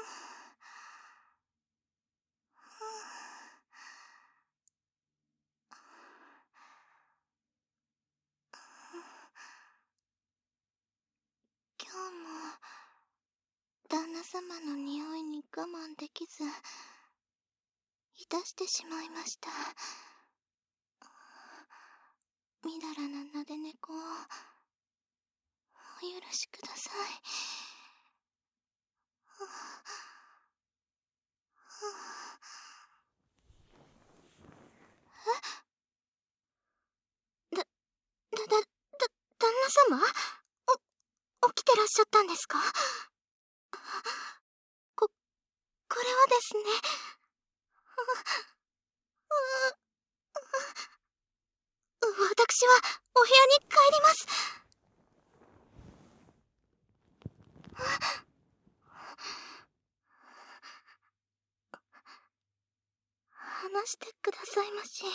今日も旦那様の匂いに我慢できずいたしてしまいました。みだらななで猫をお許しください。旦那様？起きてらっしゃったんですか？これはですね。私はお部屋に帰ります。話してくださいまし。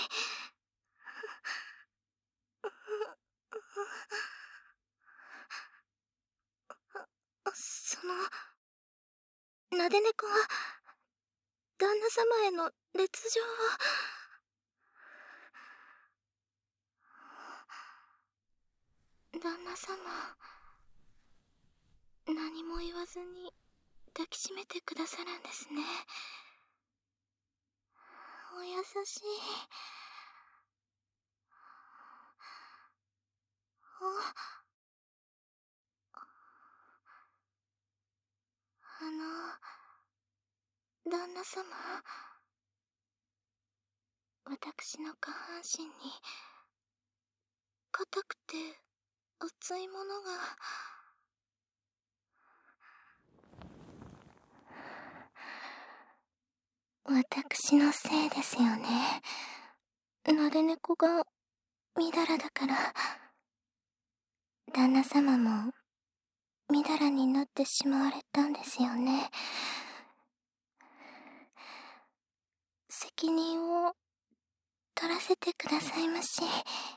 なで猫は旦那様への烈情を。旦那様、何も言わずに抱きしめてくださるんですね。お優しい。旦那様、私の下半身に硬くて熱いものが。私のせいですよね。なで猫がみだらだから、旦那様もみだらになってしまわれたんですよね。責任を取らせてくださいまし。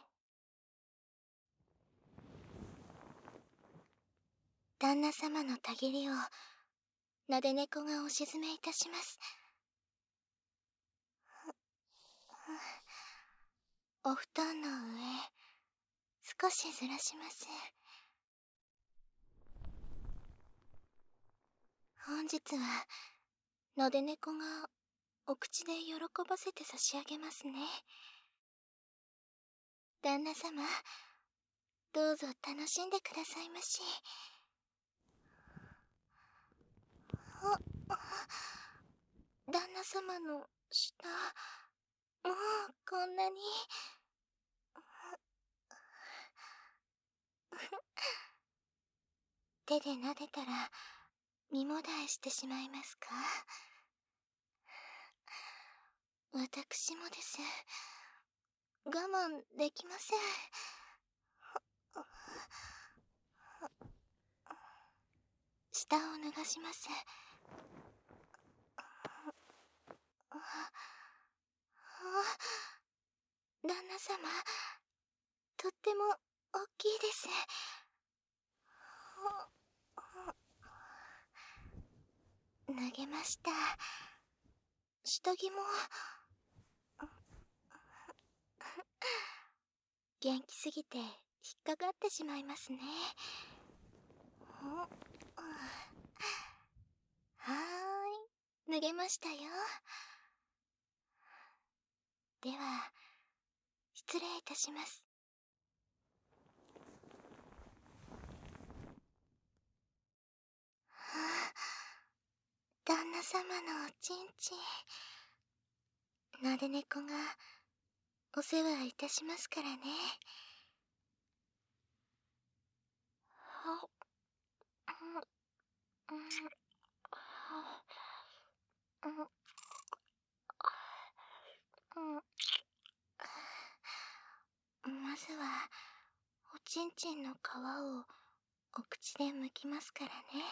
旦那様のたぎりをなで猫がお沈めいたします。お布団の上少しずらします。本日はなで猫がお口で喜ばせて差し上げますね。旦那様、どうぞ楽しんでくださいまし。旦那様の舌、もうこんなに。手で撫でたら身もだえしてしまいますか？私もです。我慢できません。舌を脱がします。旦那様、とっても大きいです。脱げました。下着も元気すぎて引っかかってしまいますね。はーい、脱げましたよ。では失礼いたします。旦那様のおちんちん、なで猫がお世話いたしますからね。まずはおちんちんの皮をお口で剥きますからね。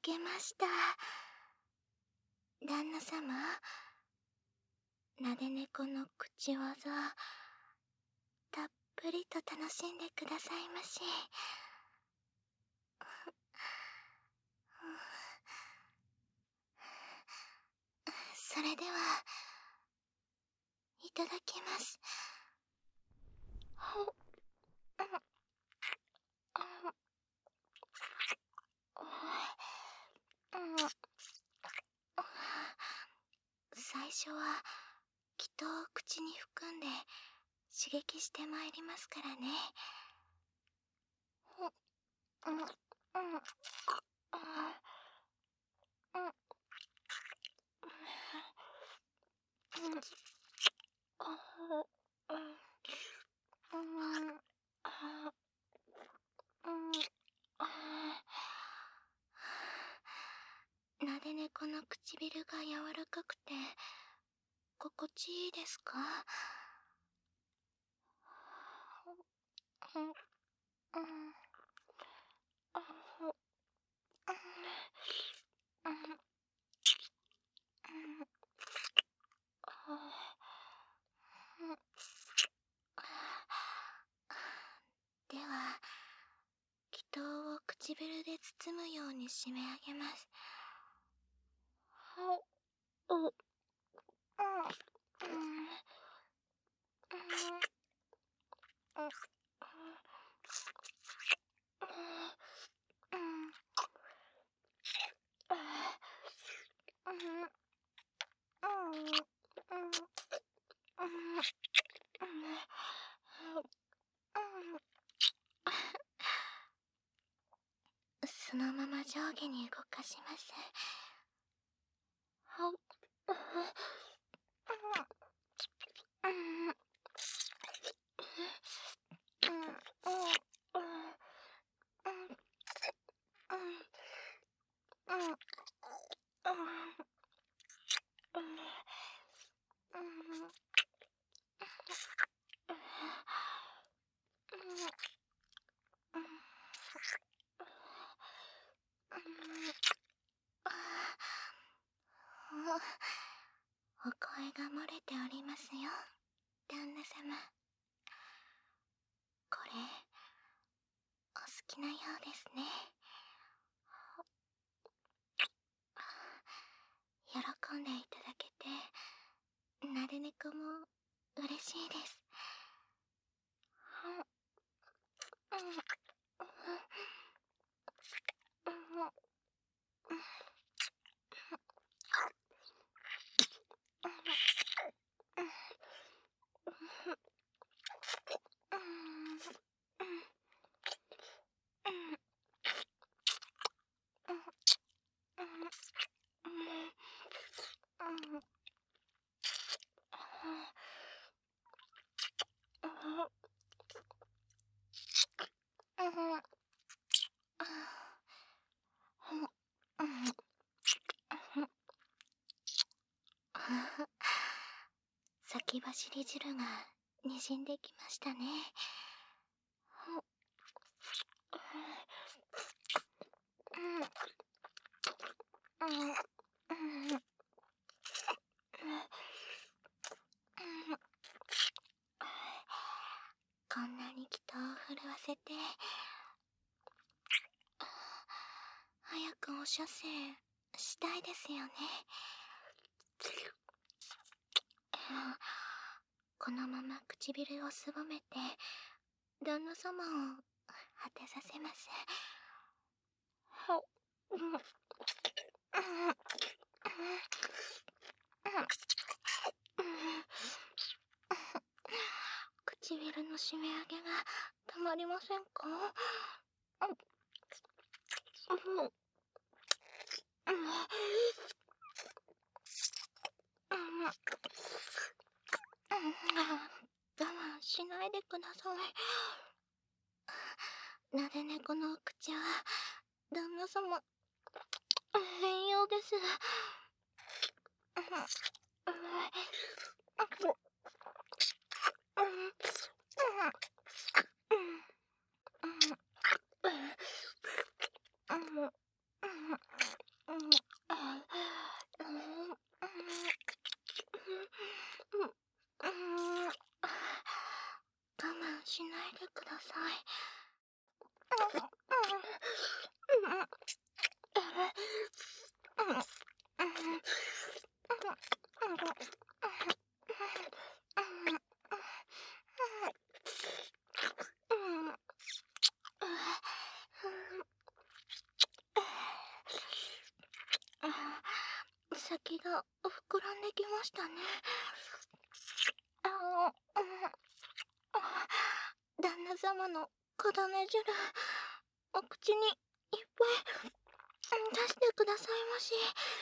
けました。旦那様、なで猫の口技、たっぷりと楽しんでくださいまし。それでは、いただきます。最初は気筒を口に含んで刺激してまいりますからね。なで猫の唇が柔らかくて心地いいですか？では、気筒を唇で包むように締め上げます。そのまま上下に動かします。お声が漏れておりますよ、旦那様。これ、お好きなようですね。喜んでいただけて、なで猫も嬉しいです。先走り汁がにじんできましたね。こんなに気筒を震わせて、早くお射精したいですよね。このまま唇をすぼめて旦那様を果てさせます。唇の締め上げがたまりませんか？我慢しないでください。なで猫のお口は旦那様変容です。 我慢しないでください。先が膨らんできましたね。旦那様の固め汁、お口にいっぱい出してくださいまし。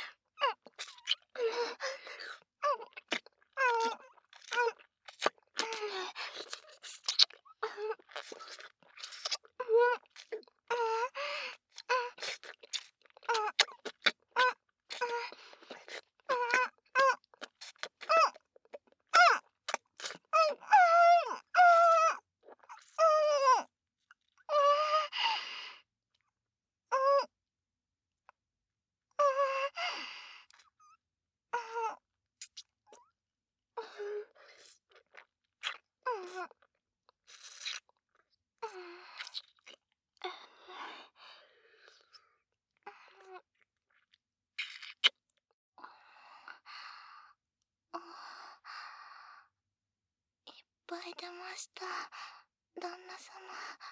いっぱい出ました、旦那様。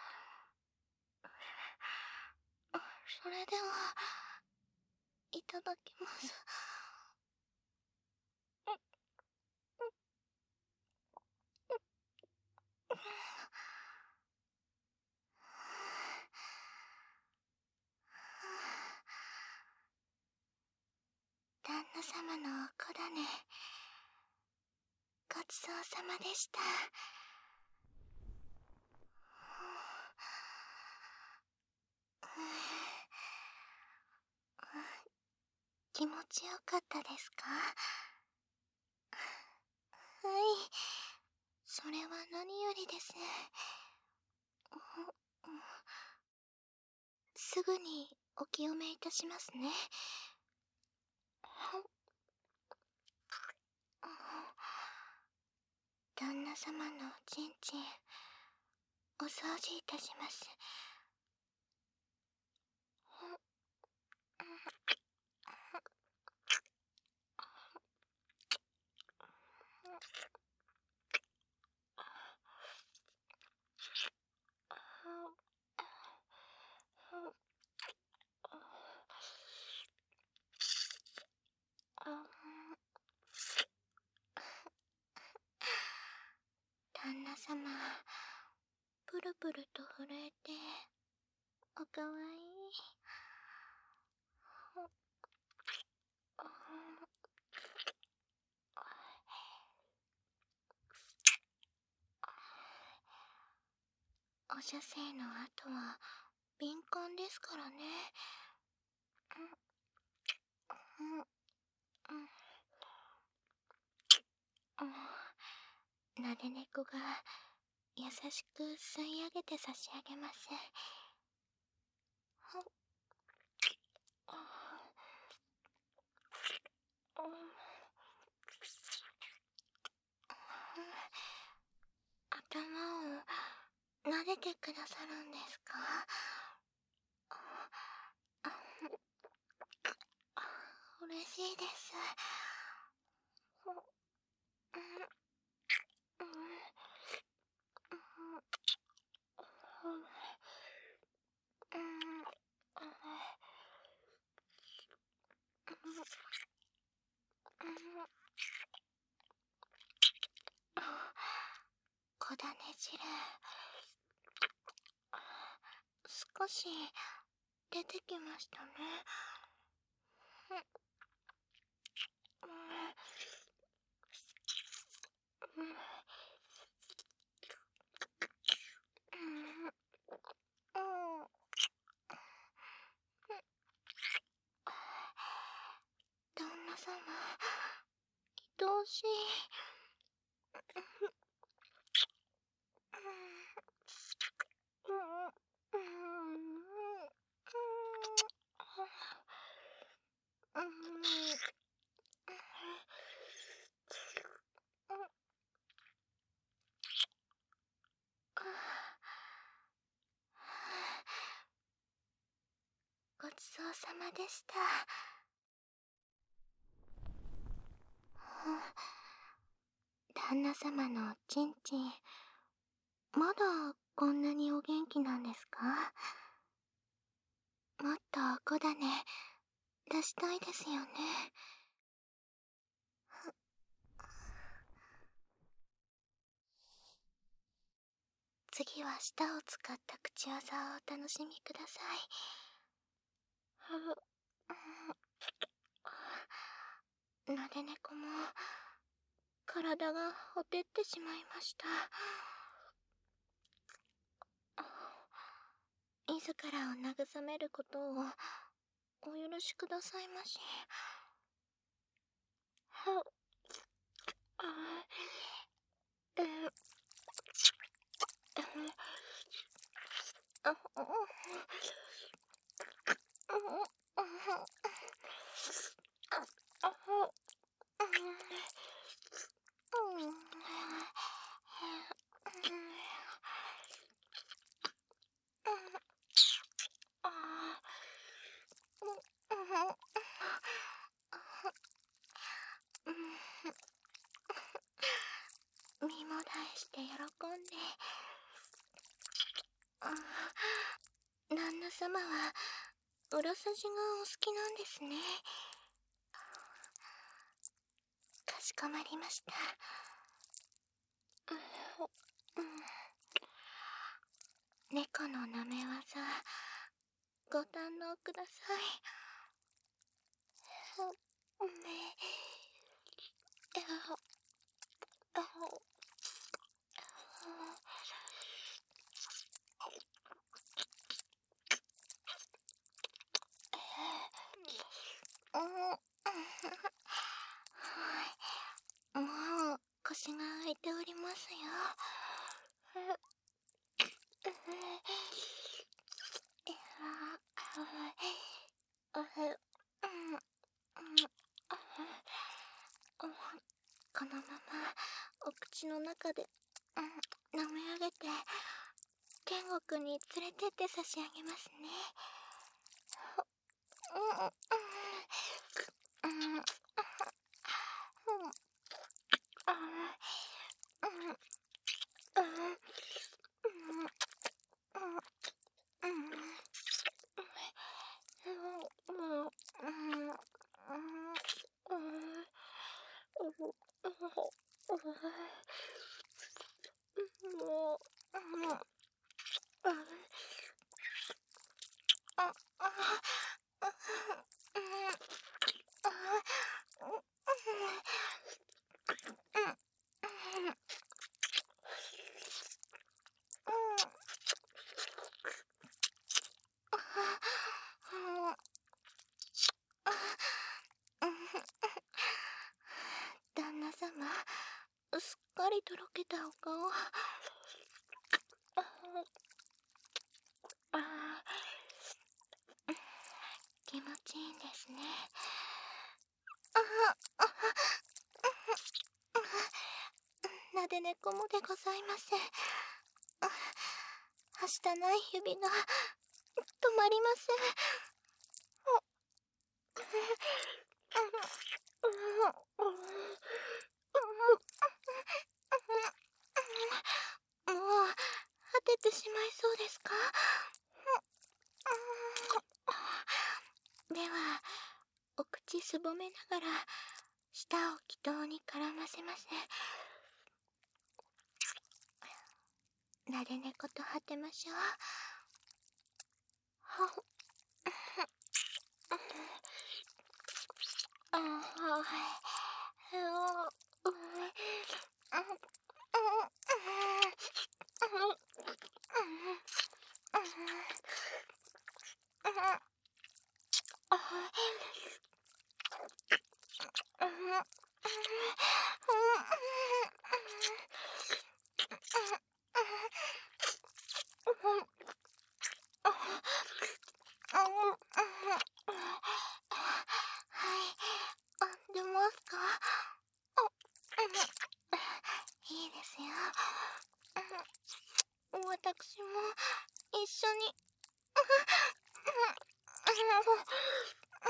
それでは、いただきます。旦那様のおこだね、ごちそうさまでした。気持ちよかったですか？はい、それは何よりです。すぐにお清めいたしますね。旦那様のおちんちん、お掃除いたします。旦那様、プルプルと震えて、おかわいい。お射精の後は敏感ですからね。なで猫が優しく吸い上げて差し上げます。頭を撫でてくださるんですか？嬉しいです。小種汁、少し出てきましたね。旦那様、愛おしい。 ごちそうさまでした。旦那様のおちんちん、まだこんなにお元気なんですか？もっとおこだね出したいですよね。次は舌を使った口技をお楽しみください。なで猫も体がほてってしまいました。自らを慰めることをお許しくださいまし。身もだえして喜んで。旦那様は裏筋がお好きなんですね。かしこまりました。猫の舐め技ご堪能ください。もう腰が空いておりますよ。このままお口の中で舐め上げて天国に連れてって差し上げますね。旦那様、すっかりとろけたお顔。気持ちいいんですね。なで猫もでございません。はしたない指が止まりません。もう果ててしまいそうですか？ではお口すぼめながら舌を気筒に絡ませます。なで猫と果てましょう。はい、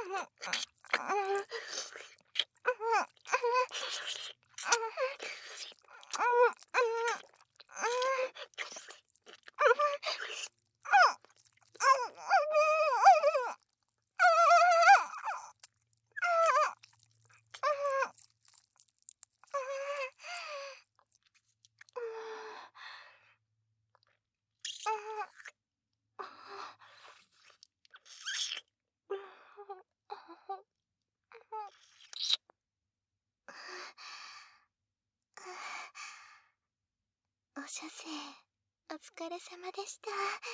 おしゃせ、お疲れ様でした。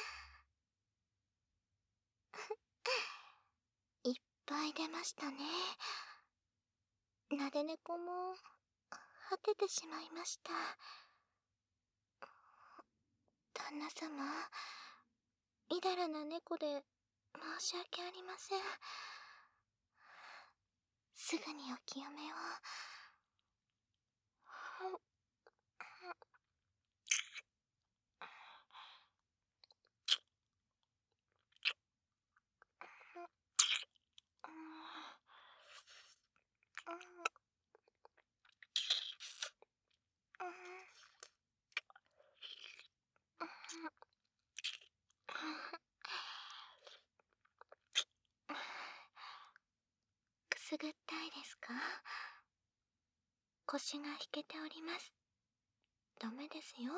いっぱい出ましたね。なで猫も果ててしまいました。旦那様、みだらな猫で申し訳ありません。すぐにお清めを。くすぐったいですか？腰が引けております。ダメですよ。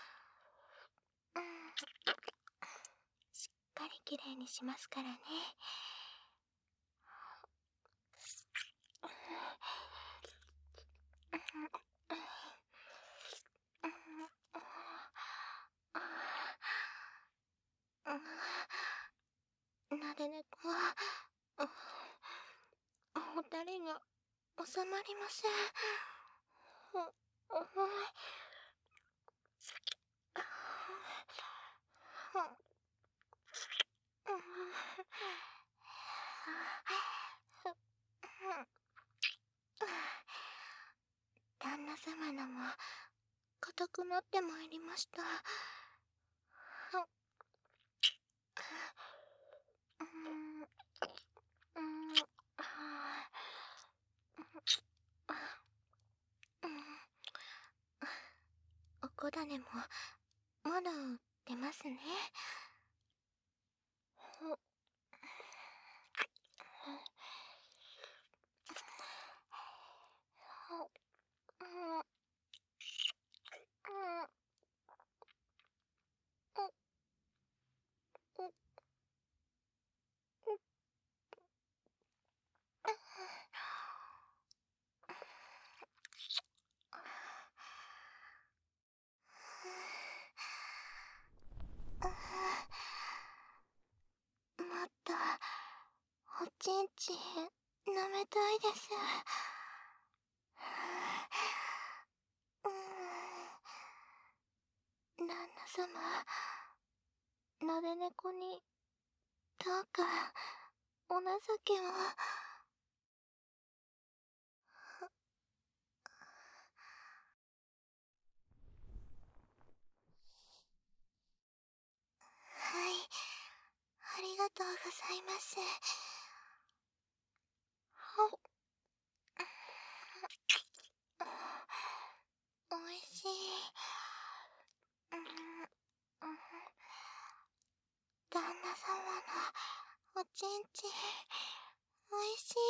しっかりきれいにしますからね。なで猫はおたりが収まりません。旦那様のも硬くなってまいりました。おこだねもまだ出ますね。もっとおちんちん舐めたいです。旦那様、なで猫にどうかお情けを。はい、ありがとうございます。おいしい。旦那様のおちんちんおいしい。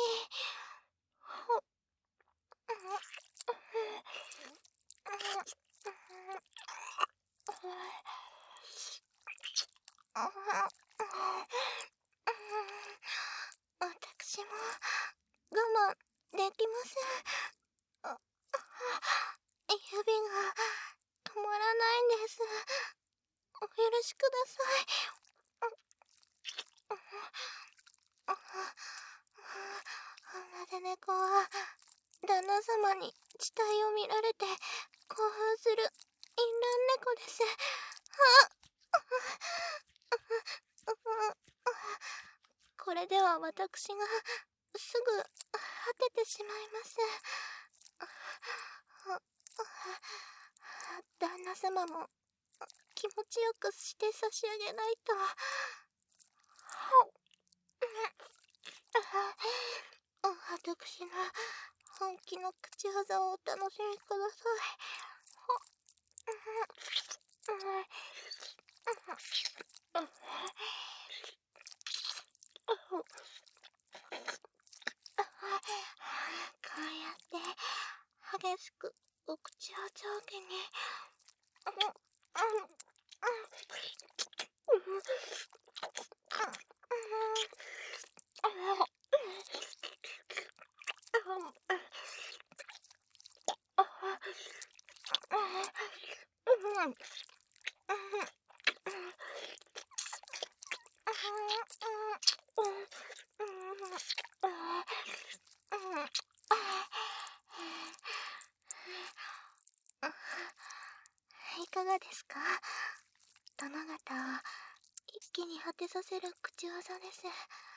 私も我慢できません。指が止まらないんです。お許しください。なで猫は旦那様に死体を見られて興奮する淫乱猫です。これでは私がすぐ果ててしまいます。旦那様も気持ちよくして差し上げないと。 私の本気の口技をお楽しみください。こうやって激しくお口を上下にいかがですか？殿方を一気に果てさせる口技です。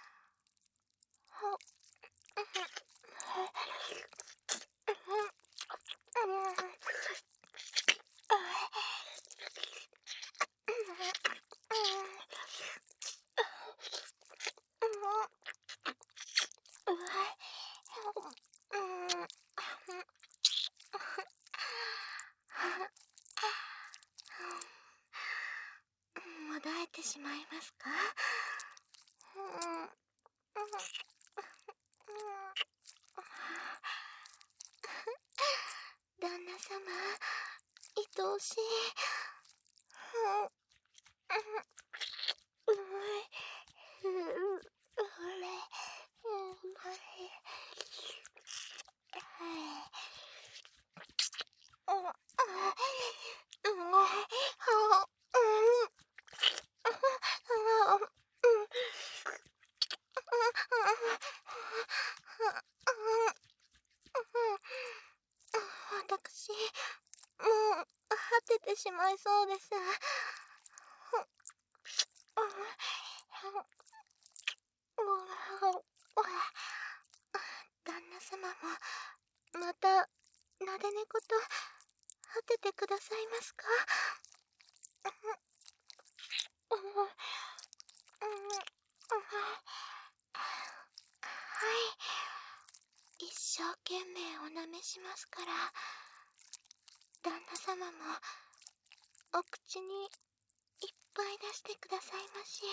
もだえてしまいますか？旦那様、愛おしい。私、もう果ててしまいそうです。旦那様もまたなで猫と果ててくださいますか？はい、一生懸命おなめしますから、旦那様もお口にいっぱい出してくださいまし。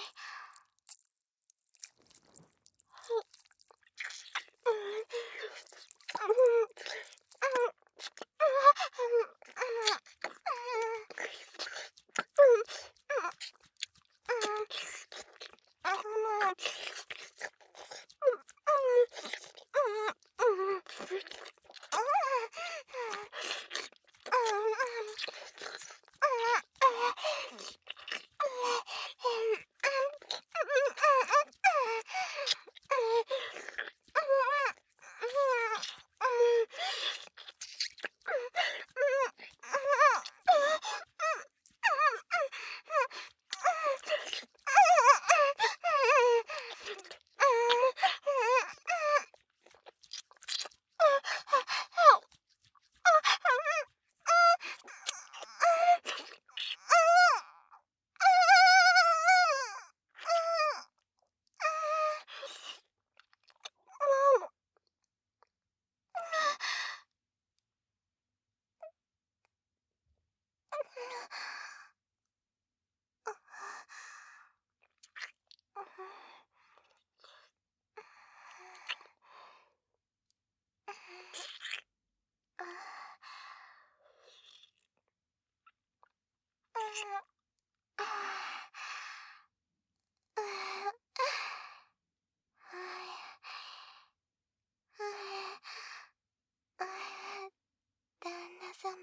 旦那様、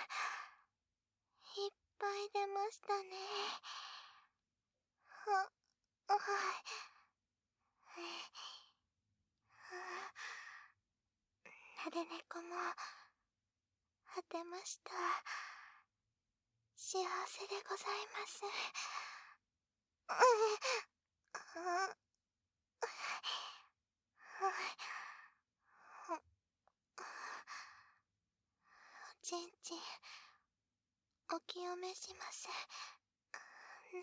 いっぱい出ましたね。はい。なで猫も果てました。幸せでございます。おちんちん、お清めしますね。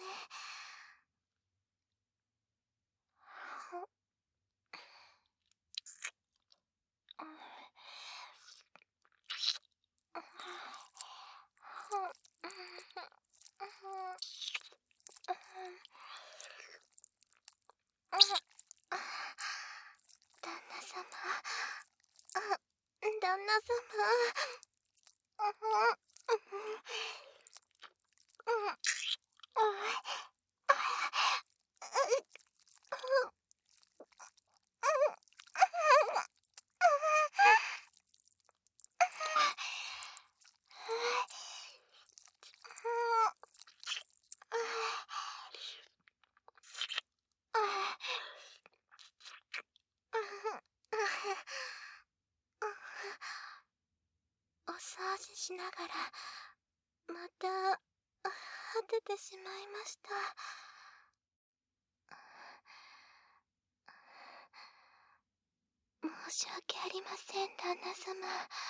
お掃除しながらまた果ててしまいました。申し訳ありません、旦那様。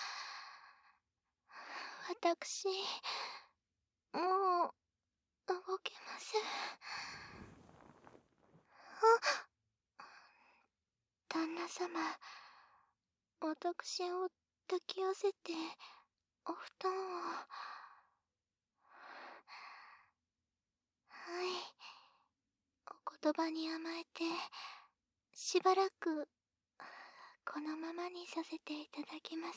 私、もう動けません。旦那様、私を抱き寄せてお布団を。はい、お言葉に甘えてしばらくこのままにさせていただきます。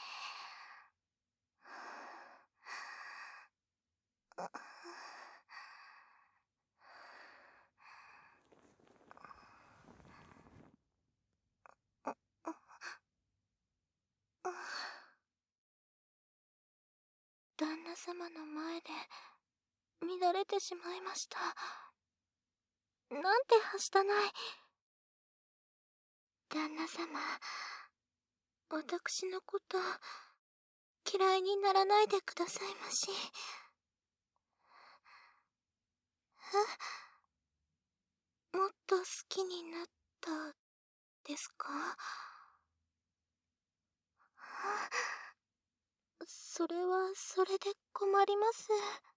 旦那様の前で乱れてしまいました。なんてはしたない。旦那様、私のこと嫌いにならないでくださいまし。もっと好きになったですか？それはそれで困ります。